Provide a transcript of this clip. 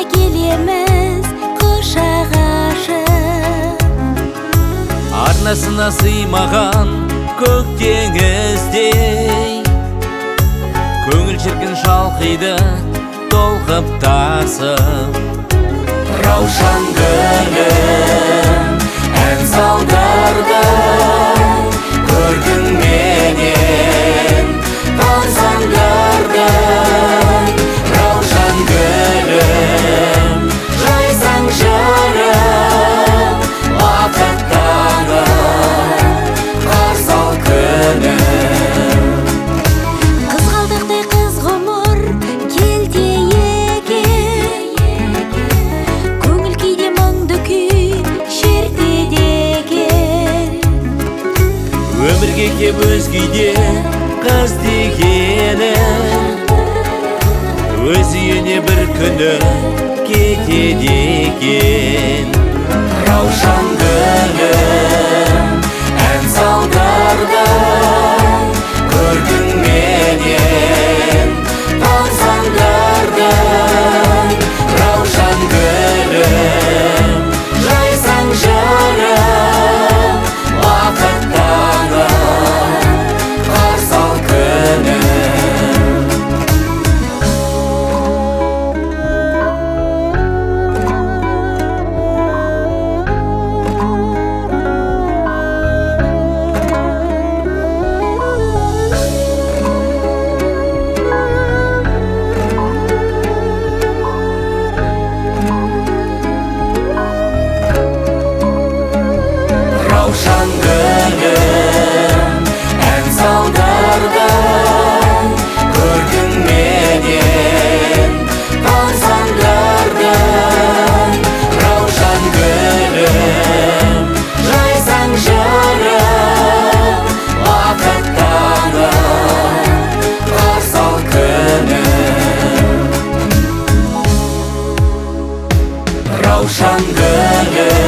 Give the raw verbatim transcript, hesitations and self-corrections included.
келеміз құшақ арнасына сыймаған көк теңіздей көңіл шіркін шалқиды толқып тасып. Раушан гүлім ән салдарды көрдің менен таңсаңдарды. Раушан гүлім жайсаң жарым бақыт таңым қарсы ал күнім. Қызғалдақтай қыз ғұмыр келте көңіл кейде мұңды күй шертеді екен. Өмірге кеп өзгеде қыз дегенім өз үйіне бір күні кетеді екен. Раушан гүлім ән салдарды көрдің менен таңсаңдарды. Раушан гүлім жайсаң жарым бақыт таңым қарсы ал күнім. Раушан гүлім ән салдарды көрдің менен таңсаңдарды. Раушан гүлім жайсаң жарым бақыт таңым қарсы ал күнім. Раушан гүлім